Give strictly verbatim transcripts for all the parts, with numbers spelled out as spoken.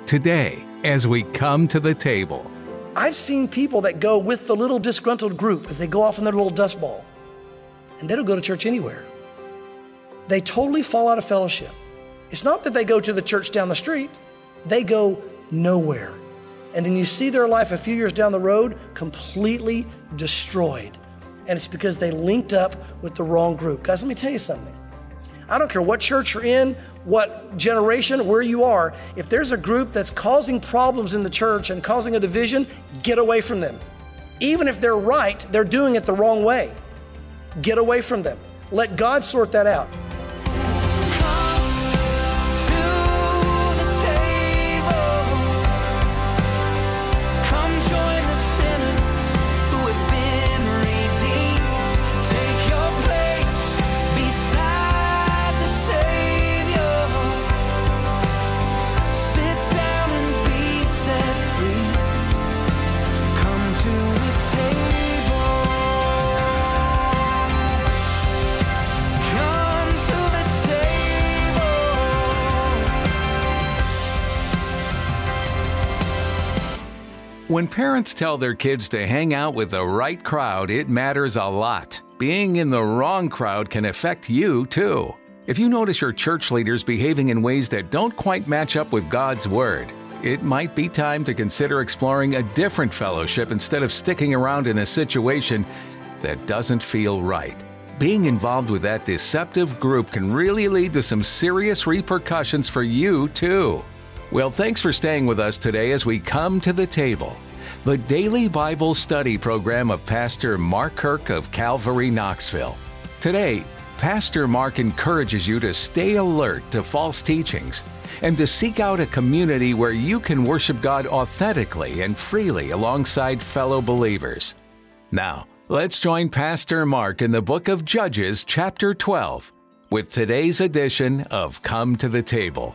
today as we come to the table. I've seen people that go with the little disgruntled group as they go off in their little dust ball, and they don't go to church anywhere. They totally fall out of fellowship. It's not that they go to the church down the street. They go nowhere. And then you see their life a few years down the road completely destroyed. And it's because they linked up with the wrong group. Guys, let me tell you something. I don't care what church you're in, what generation, where you are. If there's a group that's causing problems in the church and causing a division, get away from them. Even if they're right, they're doing it the wrong way. Get away from them. Let God sort that out. When parents tell their kids to hang out with the right crowd, it matters a lot. Being in the wrong crowd can affect you, too. If you notice your church leaders behaving in ways that don't quite match up with God's Word, it might be time to consider exploring a different fellowship instead of sticking around in a situation that doesn't feel right. Being involved with that deceptive group can really lead to some serious repercussions for you, too. Well, thanks for staying with us today as we come to the table. The daily Bible study program of Pastor Mark Kirk of Calvary, Knoxville. Today, Pastor Mark encourages you to stay alert to false teachings and to seek out a community where you can worship God authentically and freely alongside fellow believers. Now, let's join Pastor Mark in the book of Judges, chapter twelve, with today's edition of Come to the Table.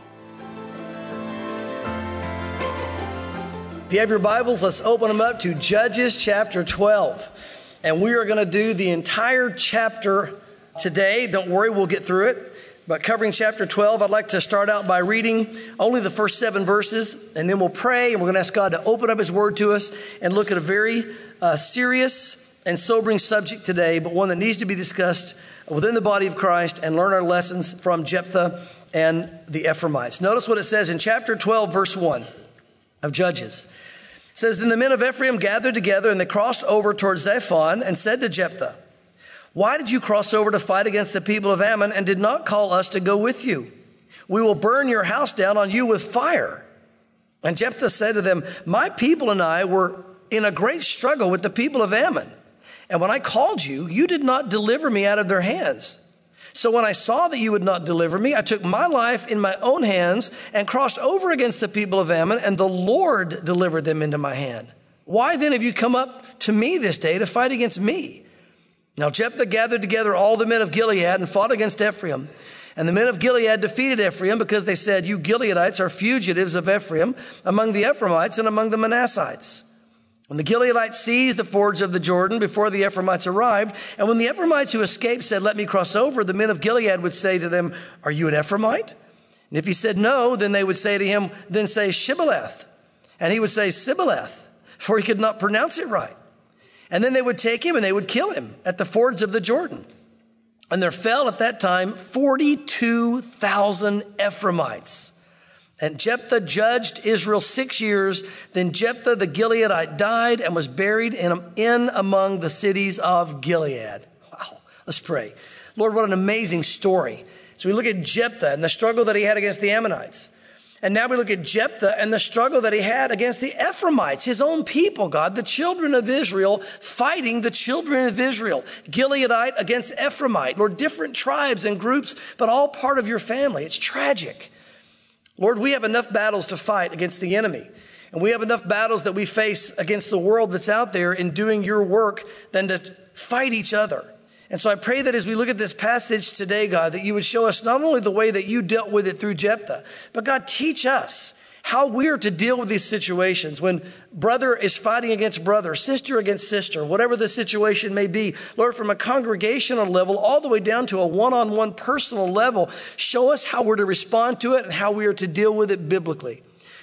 If you have your Bibles, let's open them up to Judges chapter twelve. And we are going to do the entire chapter today. Don't worry, we'll get through it. But covering chapter twelve, I'd like to start out by reading only the first seven verses, and then we'll pray, and we're going to ask God to open up His Word to us and look at a very uh, serious and sobering subject today, but one that needs to be discussed within the body of Christ and learn our lessons from Jephthah and the Ephraimites. Notice what it says in chapter twelve, verse one. Of Judges. It says, Then the men of Ephraim gathered together, and they crossed over toward Zephon and said to Jephthah, Why did you cross over to fight against the people of Ammon and did not call us to go with you? We will burn your house down on you with fire. And Jephthah said to them, My people and I were in a great struggle with the people of Ammon. And when I called you, you did not deliver me out of their hands. So when I saw that you would not deliver me, I took my life in my own hands and crossed over against the people of Ammon, and the Lord delivered them into my hand. Why then have you come up to me this day to fight against me? Now Jephthah gathered together all the men of Gilead and fought against Ephraim. And the men of Gilead defeated Ephraim because they said, You Gileadites are fugitives of Ephraim among the Ephraimites and among the Manassites. And the Gileadites seized the fords of the Jordan before the Ephraimites arrived. And when the Ephraimites who escaped said, Let me cross over, the men of Gilead would say to them, Are you an Ephraimite? And if he said no, then they would say to him, Then say Shibboleth. And he would say Sibboleth, for he could not pronounce it right. And then they would take him and they would kill him at the fords of the Jordan. And there fell at that time forty-two thousand Ephraimites. And Jephthah judged Israel six years. Then Jephthah the Gileadite died and was buried in, in among the cities of Gilead. Wow. Let's pray. Lord, what an amazing story. So we look at Jephthah and the struggle that he had against the Ammonites. And now we look at Jephthah and the struggle that he had against the Ephraimites, his own people, God, the children of Israel fighting the children of Israel. Gileadite against Ephraimite. Lord, different tribes and groups, but all part of your family. It's tragic. Lord, we have enough battles to fight against the enemy. And we have enough battles that we face against the world that's out there in doing your work than to fight each other. And so I pray that as we look at this passage today, God, that you would show us not only the way that you dealt with it through Jephthah, but God, teach us how we are to deal with these situations when brother is fighting against brother, sister against sister, whatever the situation may be. Lord, from a congregational level all the way down to a one-on-one personal level, show us how we're to respond to it and how we are to deal with it biblically.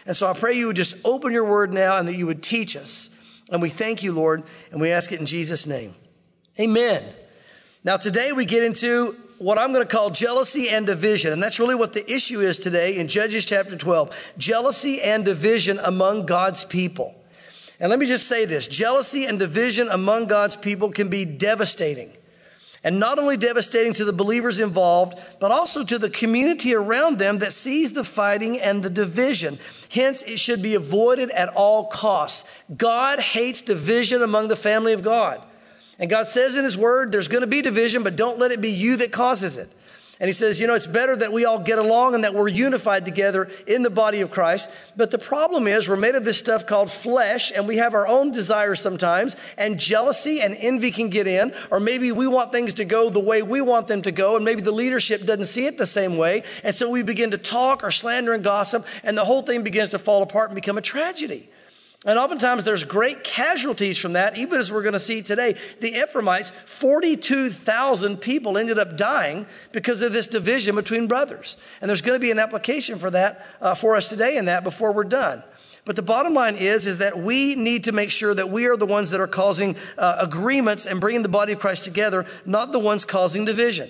And so I pray you would just open your word now and that you would teach us. And we thank you, Lord, and we ask it in Jesus' name. Amen. Now today we get into what I'm going to call jealousy and division. And that's really what the issue is today in Judges chapter twelve. Jealousy and division among God's people. And let me just say this. Jealousy and division among God's people can be devastating. And not only devastating to the believers involved, but also to the community around them that sees the fighting and the division. Hence, it should be avoided at all costs. God hates division among the family of God. And God says in his word, there's going to be division, but don't let it be you that causes it. And he says, you know, it's better that we all get along and that we're unified together in the body of Christ. But the problem is we're made of this stuff called flesh, and we have our own desires sometimes, and jealousy and envy can get in, or maybe we want things to go the way we want them to go, and maybe the leadership doesn't see it the same way. And so we begin to talk or slander and gossip, and the whole thing begins to fall apart and become a tragedy. And oftentimes there's great casualties from that, even as we're going to see today. The Ephraimites, forty-two thousand people ended up dying because of this division between brothers. And there's going to be an application for that, uh, for us today in that before we're done. But the bottom line is, is that we need to make sure that we are the ones that are causing uh, agreements and bringing the body of Christ together, not the ones causing division.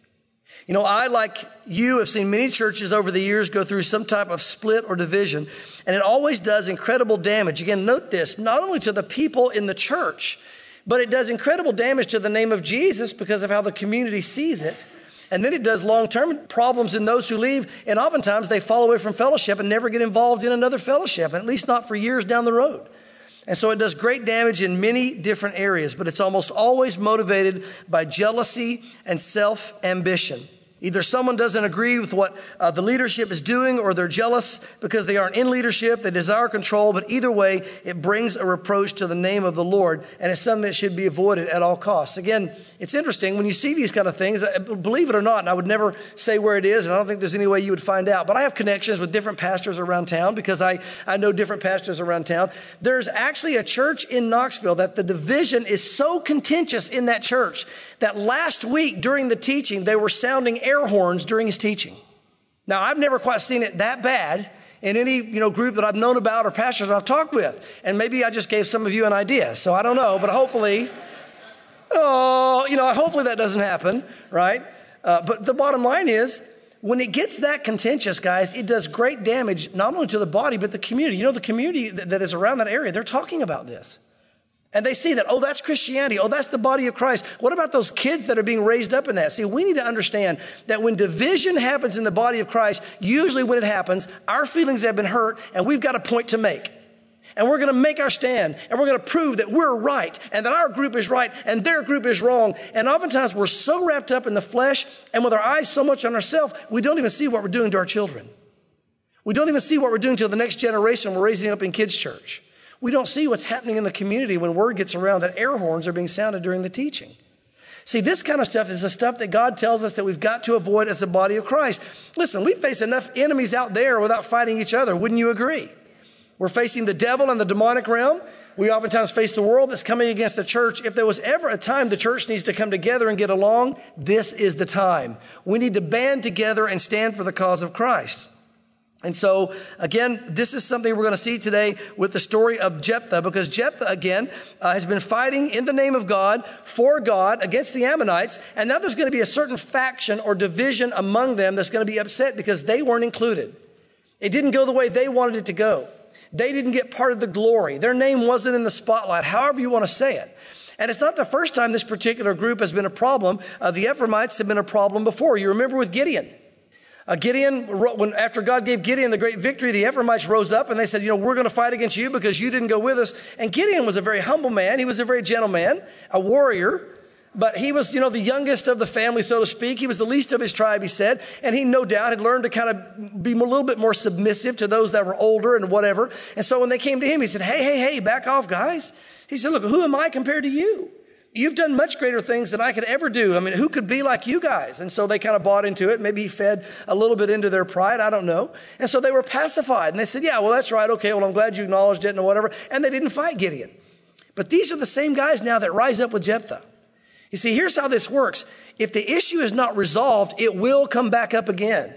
You know, I, like you, have seen many churches over the years go through some type of split or division, and it always does incredible damage. Again, note this, not only to the people in the church, but it does incredible damage to the name of Jesus because of how the community sees it. And then it does long-term problems in those who leave, and oftentimes they fall away from fellowship and never get involved in another fellowship, at least not for years down the road. And so it does great damage in many different areas, but it's almost always motivated by jealousy and self-ambition. Either someone doesn't agree with what uh, the leadership is doing, or they're jealous because they aren't in leadership, they desire control, but either way, it brings a reproach to the name of the Lord, and it's something that should be avoided at all costs. Again, it's interesting when you see these kind of things, believe it or not, and I would never say where it is, and I don't think there's any way you would find out, but I have connections with different pastors around town because I, I know different pastors around town. There's actually a church in Knoxville that the division is so contentious in that church that last week during the teaching, they were sounding air horns during his teaching. Now, I've never quite seen it that bad in any, you know, group that I've known about or pastors I've talked with. And maybe I just gave some of you an idea. So I don't know, but hopefully, oh, you know, hopefully that doesn't happen, right? Uh, but the bottom line is, when it gets that contentious, guys, it does great damage, not only to the body, but the community. You know, the community that, that is around that area, they're talking about this. And they see that, oh, that's Christianity. Oh, that's the body of Christ. What about those kids that are being raised up in that? See, we need to understand that when division happens in the body of Christ, usually when it happens, our feelings have been hurt and we've got a point to make. And we're going to make our stand, and we're going to prove that we're right and that our group is right and their group is wrong. And oftentimes we're so wrapped up in the flesh and with our eyes so much on ourselves, we don't even see what we're doing to our children. We don't even see what we're doing to the next generation we're raising up in kids' church. We don't see what's happening in the community when word gets around that air horns are being sounded during the teaching. See, this kind of stuff is the stuff that God tells us that we've got to avoid as a body of Christ. Listen, we face enough enemies out there without fighting each other. Wouldn't you agree? We're facing the devil and the demonic realm. We oftentimes face the world that's coming against the church. If there was ever a time the church needs to come together and get along, this is the time. We need to band together and stand for the cause of Christ. And so, again, this is something we're going to see today with the story of Jephthah, because Jephthah, again, uh, has been fighting in the name of God, for God, against the Ammonites, and now there's going to be a certain faction or division among them that's going to be upset because they weren't included. It didn't go the way they wanted it to go. They didn't get part of the glory. Their name wasn't in the spotlight, however you want to say it. And it's not the first time this particular group has been a problem. Uh, the Ephraimites have been a problem before. You remember with Gideon. Uh, Gideon, when, after God gave Gideon the great victory, the Ephraimites rose up and they said, you know, we're going to fight against you because you didn't go with us. And Gideon was a very humble man. He was a very gentle man, a warrior. But he was, you know, the youngest of the family, so to speak. He was the least of his tribe, he said. And he no doubt had learned to kind of be a little bit more submissive to those that were older and whatever. And so when they came to him, he said, hey, hey, hey, back off, guys. He said, look, who am I compared to you? You've done much greater things than I could ever do. I mean, who could be like you guys? And so they kind of bought into it. Maybe he fed a little bit into their pride. I don't know. And so they were pacified. And they said, yeah, well, that's right. Okay, well, I'm glad you acknowledged it and whatever. And they didn't fight Gideon. But these are the same guys now that rise up with Jephthah. You see, here's how this works. If the issue is not resolved, it will come back up again.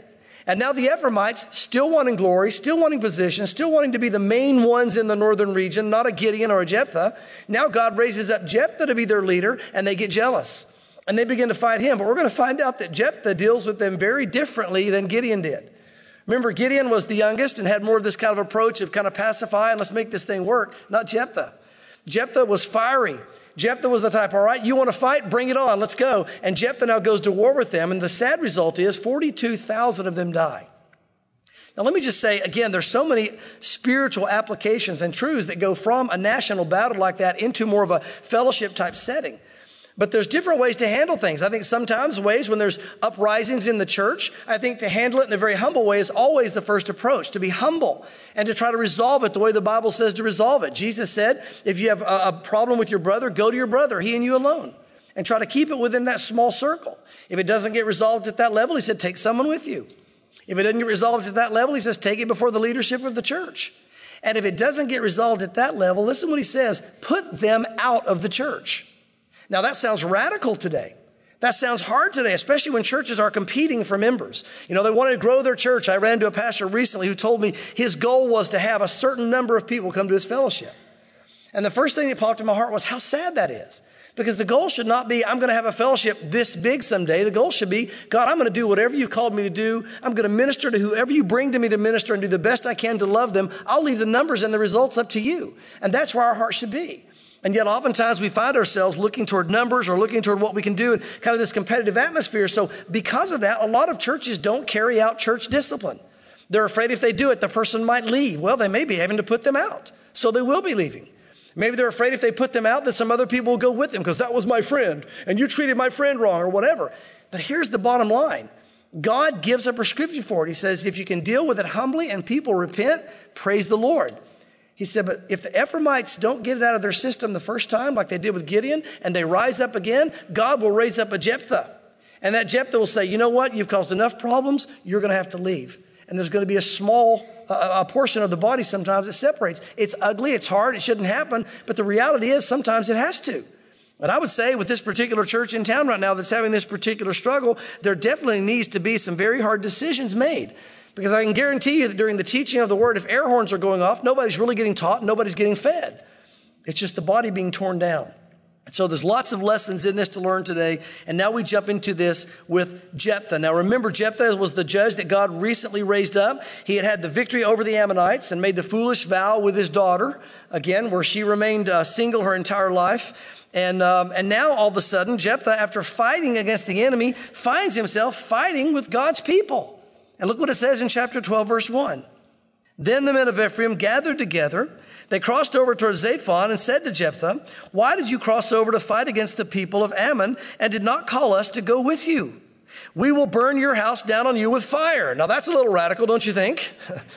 And now the Ephraimites, still wanting glory, still wanting position, still wanting to be the main ones in the northern region, not a Gideon or a Jephthah. Now God raises up Jephthah to be their leader, and they get jealous. And they begin to fight him. But we're going to find out that Jephthah deals with them very differently than Gideon did. Remember, Gideon was the youngest and had more of this kind of approach of kind of pacify and let's make this thing work, not Jephthah. Jephthah was fiery. Jephthah was the type, all right, you want to fight? Bring it on. Let's go. And Jephthah now goes to war with them. And the sad result is forty-two thousand of them die. Now, let me just say, again, there's so many spiritual applications and truths that go from a national battle like that into more of a fellowship type setting. But there's different ways to handle things. I think sometimes ways when there's uprisings in the church, I think to handle it in a very humble way is always the first approach, to be humble and to try to resolve it the way the Bible says to resolve it. Jesus said, if you have a, a problem with your brother, go to your brother, he and you alone, and try to keep it within that small circle. If it doesn't get resolved at that level, he said, take someone with you. If it doesn't get resolved at that level, he says, take it before the leadership of the church. And if it doesn't get resolved at that level, listen what he says, put them out of the church. Now, that sounds radical today. That sounds hard today, especially when churches are competing for members. You know, they wanted to grow their church. I ran into a pastor recently who told me his goal was to have a certain number of people come to his fellowship. And the first thing that popped in my heart was how sad that is. Because the goal should not be, I'm going to have a fellowship this big someday. The goal should be, God, I'm going to do whatever you called me to do. I'm going to minister to whoever you bring to me to minister and do the best I can to love them. I'll leave the numbers and the results up to you. And that's where our heart should be. And yet oftentimes we find ourselves looking toward numbers or looking toward what we can do in kind of this competitive atmosphere. So because of that, a lot of churches don't carry out church discipline. They're afraid if they do it, the person might leave. Well, they may be having to put them out. So they will be leaving. Maybe they're afraid if they put them out that some other people will go with them because that was my friend and you treated my friend wrong or whatever. But here's the bottom line. God gives a prescription for it. He says, if you can deal with it humbly and people repent, praise the Lord. He said, but if the Ephraimites don't get it out of their system the first time, like they did with Gideon, and they rise up again, God will raise up a Jephthah. And that Jephthah will say, you know what? You've caused enough problems. You're going to have to leave. And there's going to be a small uh, a portion of the body sometimes that separates. It's ugly. It's hard. It shouldn't happen. But the reality is sometimes it has to. And I would say with this particular church in town right now that's having this particular struggle, there definitely needs to be some very hard decisions made. Because I can guarantee you that during the teaching of the word, if air horns are going off, nobody's really getting taught, nobody's getting fed. It's just the body being torn down. And so there's lots of lessons in this to learn today. And now we jump into this with Jephthah. Now remember, Jephthah was the judge that God recently raised up. He had had the victory over the Ammonites and made the foolish vow with his daughter, again, where she remained uh, single her entire life. And, um, and now all of a sudden, Jephthah, after fighting against the enemy, finds himself fighting with God's people. And look what it says in chapter twelve, verse one. Then the men of Ephraim gathered together. They crossed over toward Zaphon and said to Jephthah, why did you cross over to fight against the people of Ammon and did not call us to go with you? We will burn your house down on you with fire. Now that's a little radical, don't you think?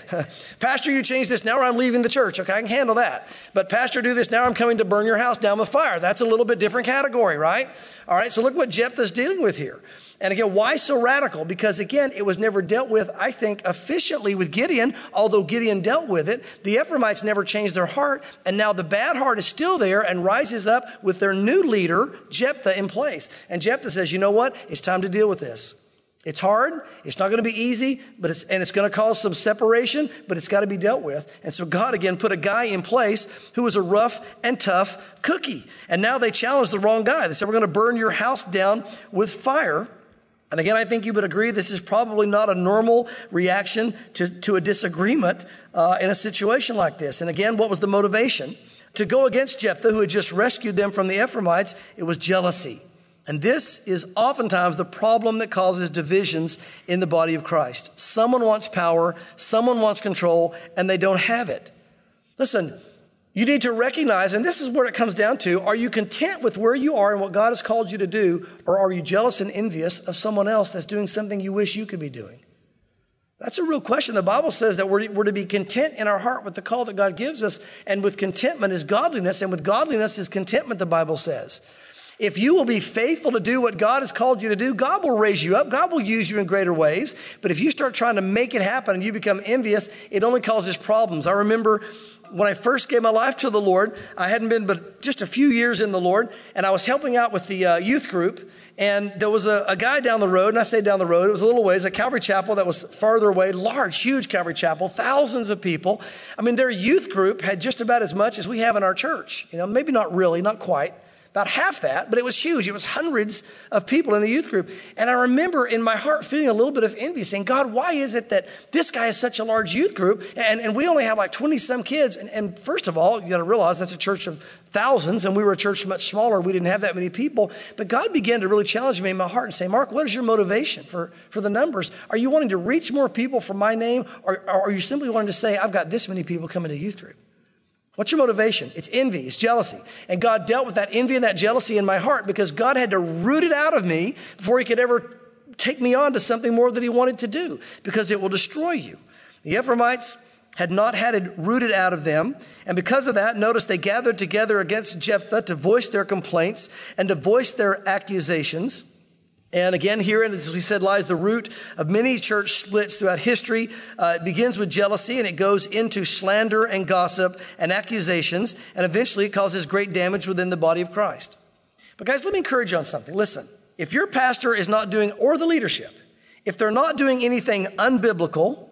Pastor, you change this now or I'm leaving the church. Okay, I can handle that. But Pastor, do this now, I'm coming to burn your house down with fire. That's a little bit different category, right? All right, so look what Jephthah's dealing with here. And again, why so radical? Because again, it was never dealt with, I think, efficiently with Gideon. Although Gideon dealt with it, the Ephraimites never changed their heart. And now the bad heart is still there and rises up with their new leader, Jephthah, in place. And Jephthah says, you know what? It's time to deal with this. It's hard. It's not going to be easy, but it's, and it's going to cause some separation, but it's got to be dealt with. And so God, again, put a guy in place who was a rough and tough cookie. And now they challenged the wrong guy. They said, we're going to burn your house down with fire. And again, I think you would agree this is probably not a normal reaction to, to a disagreement uh, in a situation like this. And again, what was the motivation? To go against Jephthah, who had just rescued them from the Ephraimites, it was jealousy. And this is oftentimes the problem that causes divisions in the body of Christ. Someone wants power, someone wants control, and they don't have it. Listen, you need to recognize, and this is where it comes down to, are you content with where you are and what God has called you to do, or are you jealous and envious of someone else that's doing something you wish you could be doing? That's a real question. The Bible says that we're, we're to be content in our heart with the call that God gives us, and with contentment is godliness, and with godliness is contentment, the Bible says. If you will be faithful to do what God has called you to do, God will raise you up. God will use you in greater ways. But if you start trying to make it happen and you become envious, it only causes problems. I remember when I first gave my life to the Lord, I hadn't been but just a few years in the Lord, and I was helping out with the uh, youth group, and there was a, a guy down the road, and I say down the road, it was a little ways, a Calvary Chapel that was farther away, large, huge Calvary Chapel, thousands of people. I mean, their youth group had just about as much as we have in our church. You know, maybe not really, not quite. About half that, but it was huge. It was hundreds of people in the youth group. And I remember in my heart feeling a little bit of envy, saying, God, why is it that this guy has such a large youth group and, and we only have like twenty some kids? And, and first of all, you got to realize that's a church of thousands, and we were a church much smaller. We didn't have that many people. But God began to really challenge me in my heart and say, Mark, what is your motivation for, for the numbers? Are you wanting to reach more people for my name, or, or are you simply wanting to say, I've got this many people coming to youth group? What's your motivation? It's envy, it's jealousy. And God dealt with that envy and that jealousy in my heart because God had to root it out of me before he could ever take me on to something more that he wanted to do, because it will destroy you. The Ephraimites had not had it rooted out of them. And because of that, notice they gathered together against Jephthah to voice their complaints and to voice their accusations. And again, herein, as we said, lies the root of many church splits throughout history. Uh, it begins with jealousy, and it goes into slander and gossip and accusations, and eventually it causes great damage within the body of Christ. But guys, let me encourage you on something. Listen, if your pastor is not doing, or the leadership, if they're not doing anything unbiblical,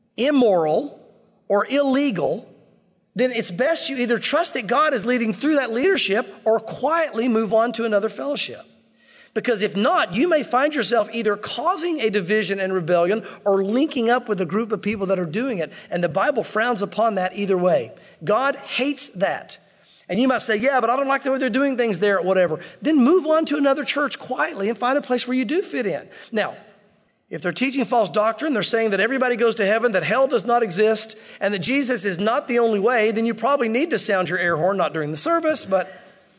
immoral, or illegal, then it's best you either trust that God is leading through that leadership or quietly move on to another fellowship. Because if not, you may find yourself either causing a division and rebellion or linking up with a group of people that are doing it. And the Bible frowns upon that either way. God hates that. And you might say, yeah, but I don't like the way they're doing things there or whatever. Then move on to another church quietly and find a place where you do fit in. Now, if they're teaching false doctrine, they're saying that everybody goes to heaven, that hell does not exist, and that Jesus is not the only way, then you probably need to sound your air horn, not during the service, but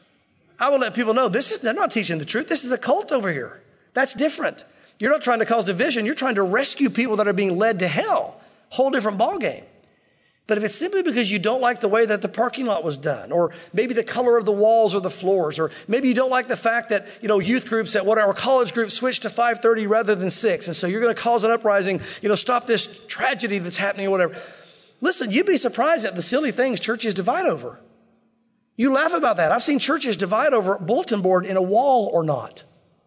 I will let people know this is, they're not teaching the truth. This is a cult over here. That's different. You're not trying to cause division. You're trying to rescue people that are being led to hell. Whole different ballgame. But if it's simply because you don't like the way that the parking lot was done, or maybe the color of the walls or the floors, or maybe you don't like the fact that, you know, youth groups at whatever, college groups switch to five thirty rather than six. And so you're going to cause an uprising, you know, stop this tragedy that's happening or whatever. Listen, you'd be surprised at the silly things churches divide over. You laugh about that. I've seen churches divide over a bulletin board in a wall or not.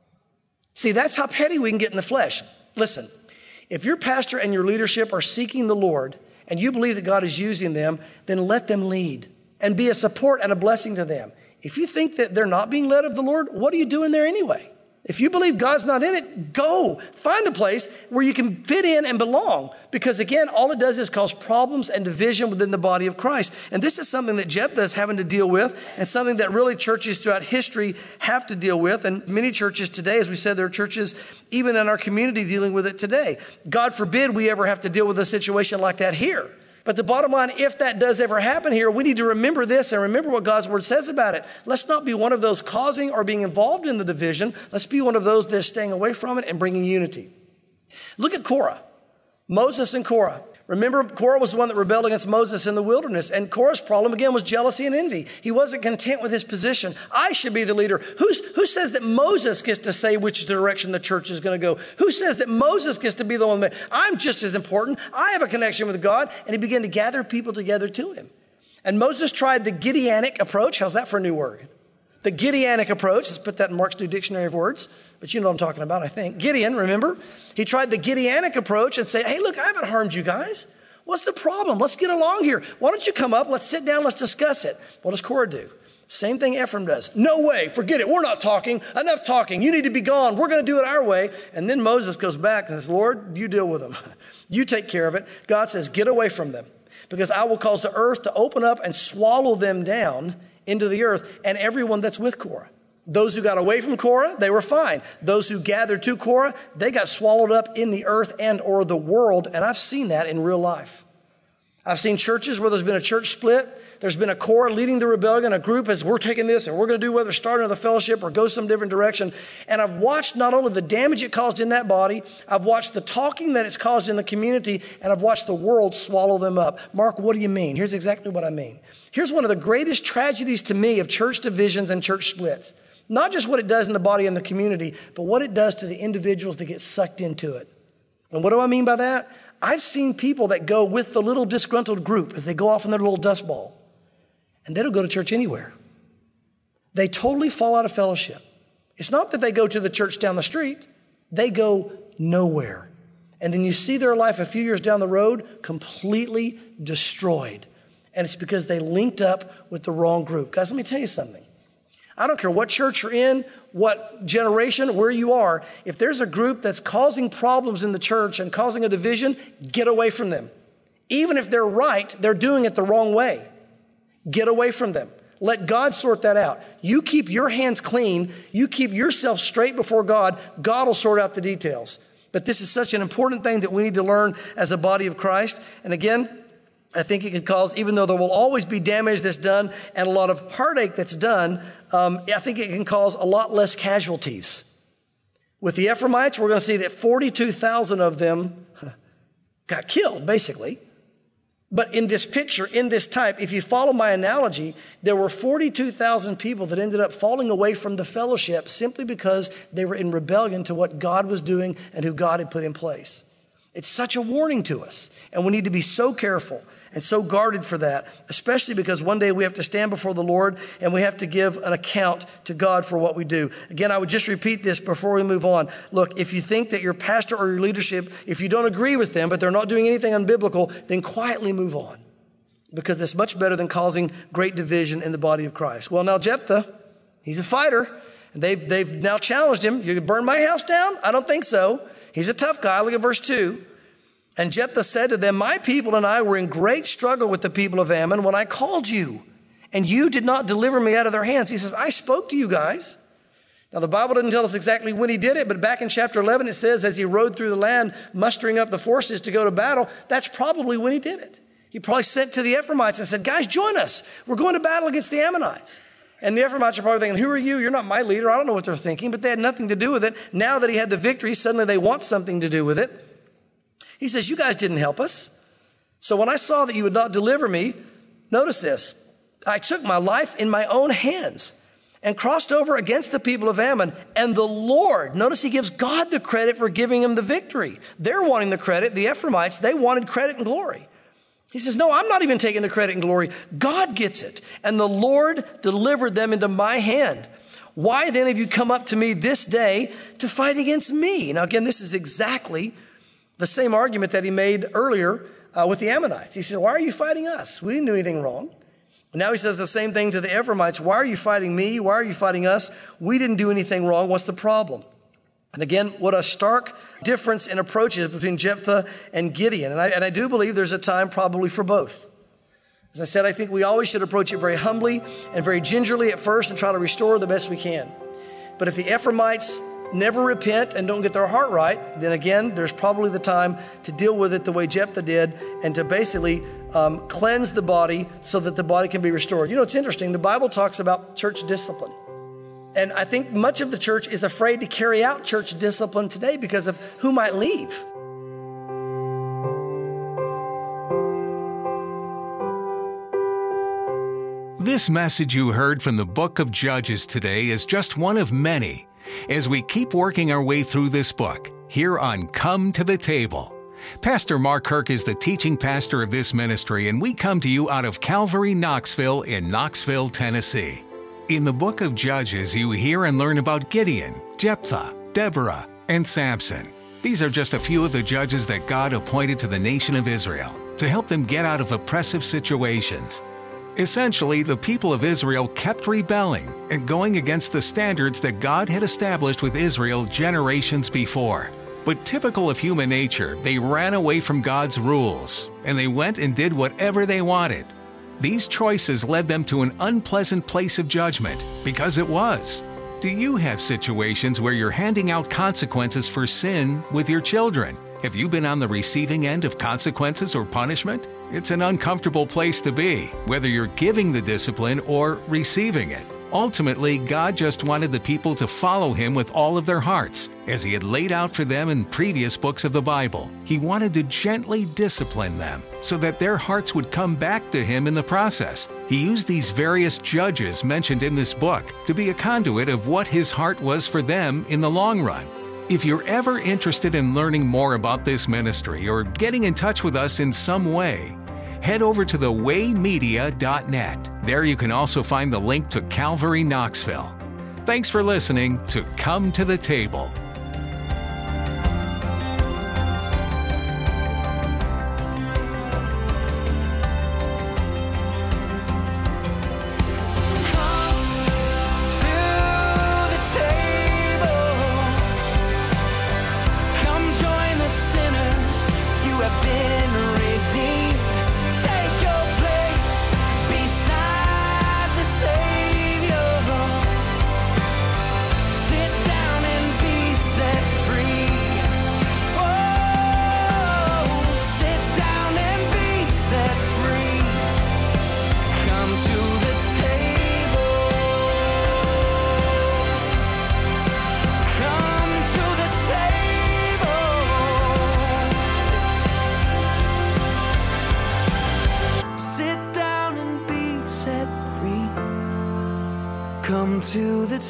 See, that's how petty we can get in the flesh. Listen, if your pastor and your leadership are seeking the Lord and you believe that God is using them, then let them lead and be a support and a blessing to them. If you think that they're not being led of the Lord, what are you doing there anyway? If you believe God's not in it, go find a place where you can fit in and belong. Because again, all it does is cause problems and division within the body of Christ. And this is something that Jephthah is having to deal with, and something that really churches throughout history have to deal with. And many churches today, as we said, there are churches even in our community dealing with it today. God forbid we ever have to deal with a situation like that here. But the bottom line, if that does ever happen here, we need to remember this and remember what God's word says about it. Let's not be one of those causing or being involved in the division. Let's be one of those that is staying away from it and bringing unity. Look at Korah, Moses and Korah. Remember, Korah was the one that rebelled against Moses in the wilderness. And Korah's problem, again, was jealousy and envy. He wasn't content with his position. I should be the leader. Who's, who says that Moses gets to say which direction the church is going to go? Who says that Moses gets to be the one that, I'm just as important. I have a connection with God. And he began to gather people together to him. And Moses tried the Gideonic approach. How's that for a new word? The Gideonic approach. Let's put that in Mark's new dictionary of words. But you know what I'm talking about, I think. Gideon, remember? He tried the Gideonic approach and say, hey, look, I haven't harmed you guys. What's the problem? Let's get along here. Why don't you come up? Let's sit down. Let's discuss it. What does Korah do? Same thing Ephraim does. No way. Forget it. We're not talking. Enough talking. You need to be gone. We're going to do it our way. And then Moses goes back and says, Lord, you deal with them. You take care of it. God says, get away from them, because I will cause the earth to open up and swallow them down into the earth, and everyone that's with Korah. Those who got away from Korah, they were fine. Those who gathered to Korah, they got swallowed up in the earth and or the world. And I've seen that in real life. I've seen churches where there's been a church split. There's been a Korah leading the rebellion. A group as we're taking this and we're going to do whether start another fellowship or go some different direction. And I've watched not only the damage it caused in that body, I've watched the talking that it's caused in the community, and I've watched the world swallow them up. Mark, what do you mean? Here's exactly what I mean. Here's one of the greatest tragedies to me of church divisions and church splits. Not just what it does in the body and the community, but what it does to the individuals that get sucked into it. And what do I mean by that? I've seen people that go with the little disgruntled group as they go off in their little dust ball, and they don't go to church anywhere. They totally fall out of fellowship. It's not that they go to the church down the street. They go nowhere. And then you see their life a few years down the road completely destroyed. And it's because they linked up with the wrong group. Guys, let me tell you something. I don't care what church you're in, what generation, where you are. If there's a group that's causing problems in the church and causing a division, get away from them. Even if they're right, they're doing it the wrong way. Get away from them. Let God sort that out. You keep your hands clean. You keep yourself straight before God. God will sort out the details. But this is such an important thing that we need to learn as a body of Christ. And again, I think it could cause, even though there will always be damage that's done and a lot of heartache that's done, um, I think it can cause a lot less casualties. With the Ephraimites, we're going to see that forty-two thousand of them got killed, basically. But in this picture, in this type, if you follow my analogy, there were forty-two thousand people that ended up falling away from the fellowship simply because they were in rebellion to what God was doing and who God had put in place. It's such a warning to us, and we need to be so careful and so guarded for that, especially because one day we have to stand before the Lord and we have to give an account to God for what we do. Again, I would just repeat this before we move on. Look, if you think that your pastor or your leadership, if you don't agree with them, but they're not doing anything unbiblical, then quietly move on, because it's much better than causing great division in the body of Christ. Well, now Jephthah, he's a fighter, and they've, they've now challenged him. You burn my house down? I don't think so. He's a tough guy. Look at verse two. And Jephthah said to them, my people and I were in great struggle with the people of Ammon when I called you, and you did not deliver me out of their hands. He says, I spoke to you guys. Now, the Bible doesn't tell us exactly when he did it, but back in chapter eleven, it says as he rode through the land, mustering up the forces to go to battle, that's probably when he did it. He probably sent to the Ephraimites and said, guys, join us. We're going to battle against the Ammonites. And the Ephraimites are probably thinking, who are you? You're not my leader. I don't know what they're thinking, but they had nothing to do with it. Now that he had the victory, suddenly they want something to do with it. He says, you guys didn't help us. So when I saw that you would not deliver me, notice this, I took my life in my own hands and crossed over against the people of Ammon, and the Lord, notice he gives God the credit for giving him the victory. They're wanting the credit. The Ephraimites, they wanted credit and glory. He says, no, I'm not even taking the credit and glory. God gets it. And the Lord delivered them into my hand. Why then have you come up to me this day to fight against me? Now, again, this is exactly the same argument that he made earlier uh, with the Ammonites. He said, why are you fighting us? We didn't do anything wrong. And now he says the same thing to the Ephraimites. Why are you fighting me? Why are you fighting us? We didn't do anything wrong. What's the problem? And again, what a stark difference in approaches between Jephthah and Gideon. And I, and I do believe there's a time probably for both. As I said, I think we always should approach it very humbly and very gingerly at first and try to restore the best we can. But if the Ephraimites never repent and don't get their heart right, then again, there's probably the time to deal with it the way Jephthah did and to basically um, cleanse the body so that the body can be restored. You know, it's interesting. The Bible talks about church discipline. And I think much of the church is afraid to carry out church discipline today because of who might leave. This message you heard from the book of Judges today is just one of many as we keep working our way through this book here on Come to the Table. Pastor Mark Kirk is the teaching pastor of this ministry, and we come to you out of Calvary Knoxville in Knoxville, Tennessee. In the book of Judges, you hear and learn about Gideon, Jephthah, Deborah, and Samson. These are just a few of the judges that God appointed to the nation of Israel to help them get out of oppressive situations. Essentially, the people of Israel kept rebelling and going against the standards that God had established with Israel generations before. But typical of human nature, they ran away from God's rules, and they went and did whatever they wanted. These choices led them to an unpleasant place of judgment, because it was. Do you have situations where you're handing out consequences for sin with your children? Have you been on the receiving end of consequences or punishment? It's an uncomfortable place to be, whether you're giving the discipline or receiving it. Ultimately, God just wanted the people to follow Him with all of their hearts, as He had laid out for them in previous books of the Bible. He wanted to gently discipline them, so that their hearts would come back to Him in the process. He used these various judges mentioned in this book to be a conduit of what His heart was for them in the long run. If you're ever interested in learning more about this ministry or getting in touch with us in some way, head over to the way media dot net. There you can also find the link to Calvary Knoxville. Thanks for listening to Come to the Table. Come to the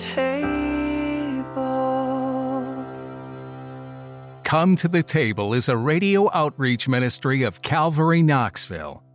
table. Come to the Table is a radio outreach ministry of Calvary Knoxville.